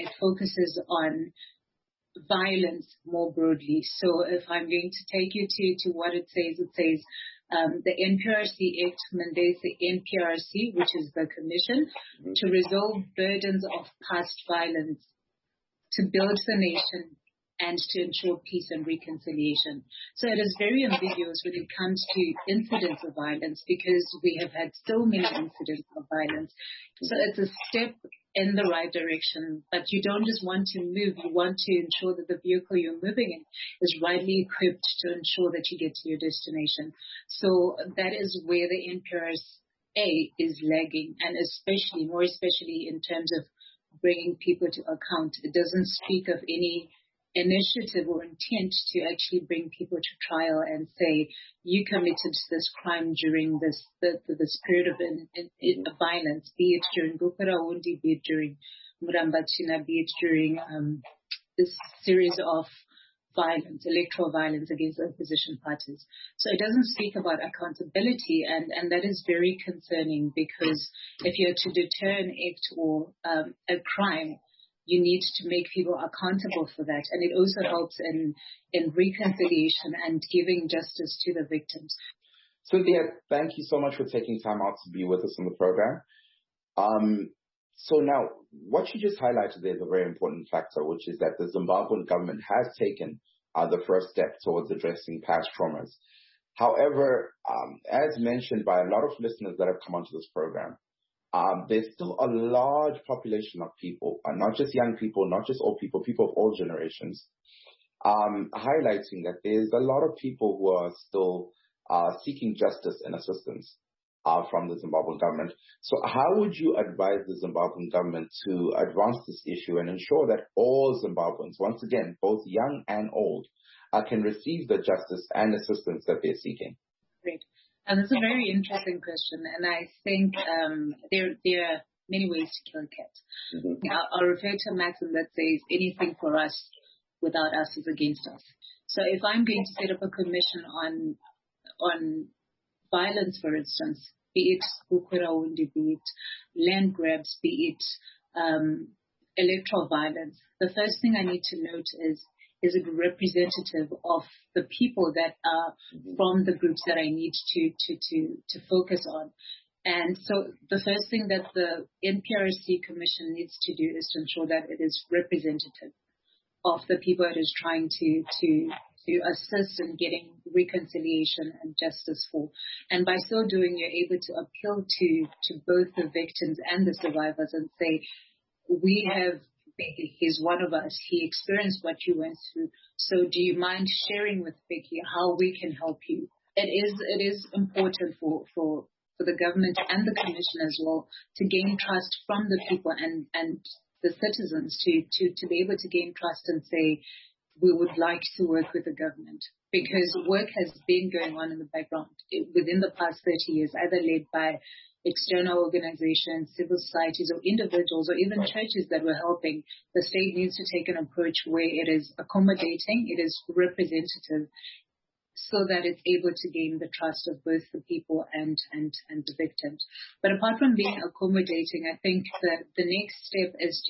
on violence more broadly. So if I'm going to take you to what it says the NPRC Act mandates the NPRC, which is the commission, to resolve burdens of past violence, to build the nation, and to ensure peace and reconciliation. So it is very ambiguous when it comes to incidents of violence, because we have had so many incidents of violence. So it's a step in the right direction, but you don't just want to move, you want to ensure that the vehicle you're moving in is rightly equipped to ensure that you get to your destination. So that is where the NPRSA is lagging, and more especially in terms of bringing people to account. It doesn't speak of any initiative or intent to actually bring people to trial and say, you committed this crime during this period of violence, be it during Gukurahundi, be it during Murambatsvina, be it during this series of violence, electoral violence against opposition parties. So it doesn't speak about accountability, and that is very concerning, because if you're to deter an act or a crime, you need to make people accountable for that. And it also helps in reconciliation and giving justice to the victims. Cynthia, thank you so much for taking time out to be with us on the program. So now, what you just highlighted there is a very important factor, which is that the Zimbabwean government has taken the first step towards addressing past traumas. However, as mentioned by a lot of listeners that have come onto this program, there's still a large population of people, not just young people, not just old people, people of all generations, highlighting that there's a lot of people who are still seeking justice and assistance from the Zimbabwean government. So how would you advise the Zimbabwean government to advance this issue and ensure that all Zimbabweans, once again, both young and old, can receive the justice and assistance that they're seeking? Great. And it's a very interesting question, and I think there are many ways to kill a cat. Mm-hmm. I'll refer to a maxim that says anything for us without us is against us. So if I'm going to set up a commission on violence, for instance, be it Gukurahundi, be it land grabs, be it electoral violence, the first thing I need to note is it representative of the people that are from the groups that I need to focus on. And so the first thing that the NPRC Commission needs to do is to ensure that it is representative of the people it is trying to assist in getting reconciliation and justice for. And by so doing, you're able to appeal to both the victims and the survivors and say, we have Becky, he's one of us. He experienced what you went through. So do you mind sharing with Becky how we can help you? It is important for the government and the commission as well to gain trust from the people and the citizens to be able to gain trust and say, we would like to work with the government, because work has been going on in the background within the past 30 years, either led by external organizations, civil societies, or individuals, or even churches that were helping. The state needs to take an approach where it is accommodating, it is representative, so that it's able to gain the trust of both the people and the victims. But apart from being accommodating, I think that the next step is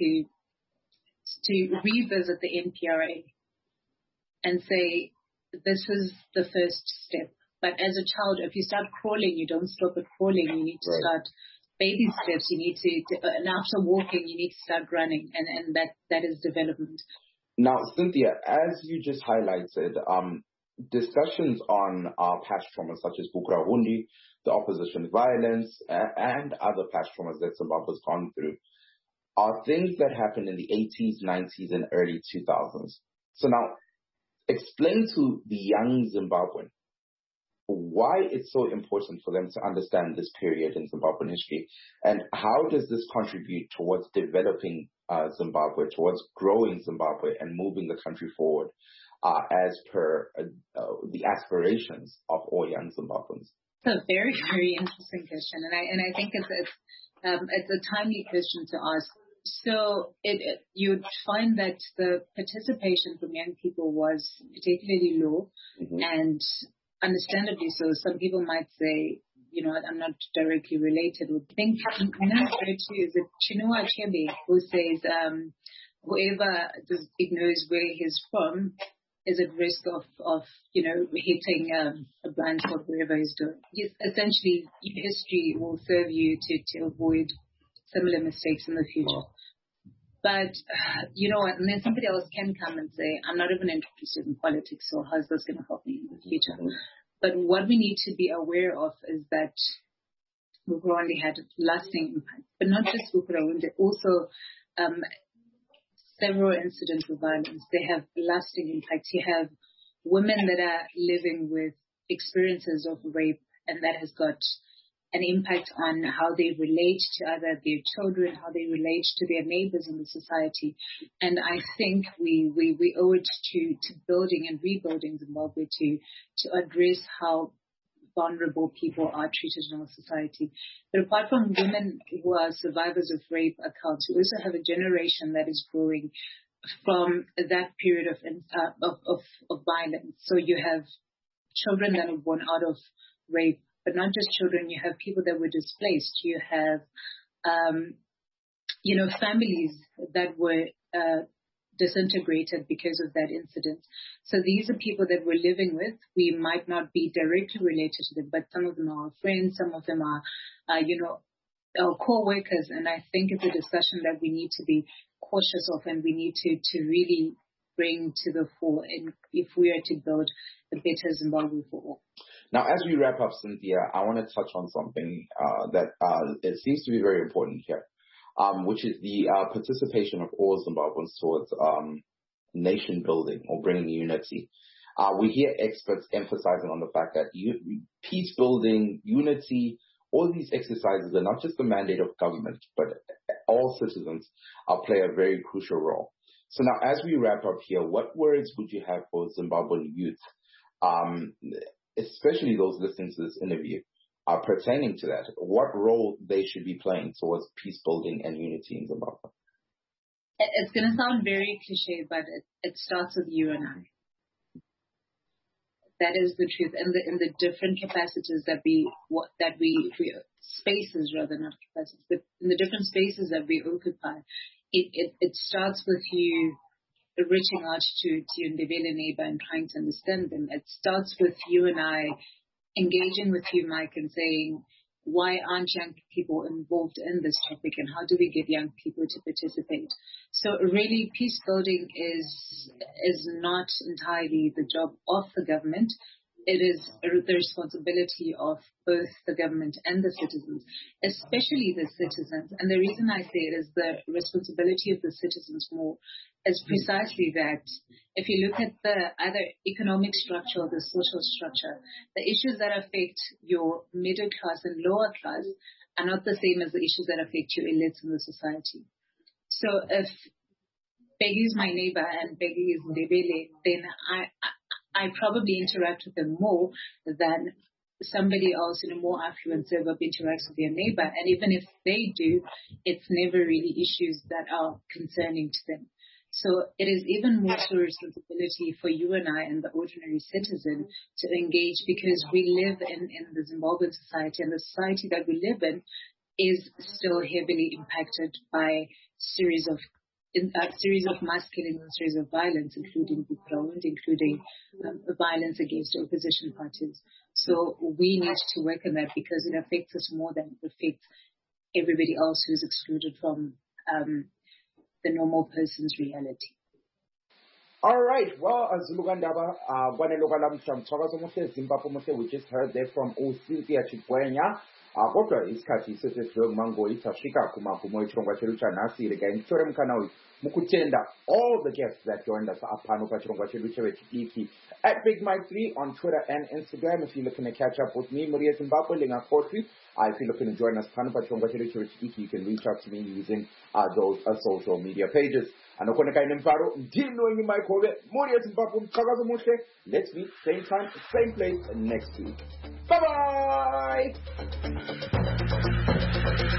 to revisit the NPRA and say, this is the first step. But as a child, if you start crawling, you don't stop at crawling. You need to start baby steps. You need to, and after walking, you need to start running, and that is development. Now, Cynthia, as you just highlighted, discussions on past traumas such as Gukurahundi, the opposition violence, and other past traumas that Zimbabwe's gone through are things that happened in the 80s, 90s, and early 2000s. So now, explain to the young Zimbabwean why it's so important for them to understand this period in Zimbabwean history, and how does this contribute towards developing Zimbabwe, towards growing Zimbabwe and moving the country forward as per the aspirations of all young Zimbabweans? It's a very, very interesting question, and I think it's a timely question to ask. So you'd find that the participation from young people was particularly low, and understandably so. Some people might say, I'm not directly related. I think is it Chinua Achebe, who says whoever ignores where he's from is at risk of hitting a blind spot wherever he's going. Essentially, history will serve you to avoid similar mistakes in the future. But, and then somebody else can come and say, I'm not even interested in politics, so how's this going to help me in the future? But what we need to be aware of is that Bukurawande had lasting impact, but not just Bukurawande, also several incidents of violence. They have lasting impact. You have women that are living with experiences of rape, and that has got an impact on how they relate to other their children, how they relate to their neighbors in the society. And I think we owe it to building and rebuilding Zimbabwe to address how vulnerable people are treated in our society. But apart from women who are survivors of rape accounts, we also have a generation that is growing from that period of violence. So you have children that are born out of rape, but not just children. You have people that were displaced. You have, families that were disintegrated because of that incident. So these are people that we're living with. We might not be directly related to them, but some of them are our friends. Some of them are, our co-workers. And I think it's a discussion that we need to be cautious of, and we need to really bring to the fore if we are to build a better Zimbabwe for all. Now, as we wrap up, Cynthia, I want to touch on something that it seems to be very important here, which is the participation of all Zimbabweans towards nation building or bringing unity. We hear experts emphasizing on the fact that peace building, unity, all these exercises are not just the mandate of government, but all citizens play a very crucial role. So now, as we wrap up here, what words would you have for Zimbabwean youth, especially those listening to this interview, pertaining to that? What role they should be playing towards peace building and unity in Zimbabwe? It's going to sound very cliche, but it starts with you and I. That is the truth, and in the different capacities spaces rather, not capacities, but in the different spaces that we occupy. It starts with you reaching out to your Ndebele neighbor and trying to understand them. It starts with you and I engaging with you, Mike, and saying, why aren't young people involved in this topic, and how do we get young people to participate? So really, peace building is not entirely the job of the government. It is the responsibility of both the government and the citizens, especially the citizens. And the reason I say it is the responsibility of the citizens more is precisely that if you look at the either economic structure or the social structure, the issues that affect your middle class and lower class are not the same as the issues that affect your elites in the society. So if Peggy is my neighbor and Peggy is Ndebele, then I probably interact with them more than somebody else in a more affluent suburb interacts with their neighbor. And even if they do, it's never really issues that are concerning to them. So it is even more so a responsibility for you and I and the ordinary citizen to engage, because we live in the Zimbabwean society, and the society that we live in is still heavily impacted by a series of mass killings and series of violence, including Bukurawande, including violence against opposition parties. So we need to work on that, because it affects us more than it affects everybody else who's excluded from the normal person's reality. All right. Well, Zulugandaba, we just heard there from Cynthia Chikwenya, kodwa isikhathi sesidlule kumangoyi safika kumagumo echirongwa chedu chanhasi regai nditore mukana uyu mukutenda all the guests that joined us apano pachirongwa chedu chevechidiki at Big Mike 3 on Twitter and Instagram. If you're looking to catch up with me, Maria Zimbabwe, Lingakotri, if you're looking to join us pano pachirongwa chedu chevechidiki, you can reach out to me using those social media pages. Anokoneka ine mfaro ndino wenyu Mike Hove, Maria Zimbabwe, mkakazo mushe. Let's meet same time, same place next week. Bye bye.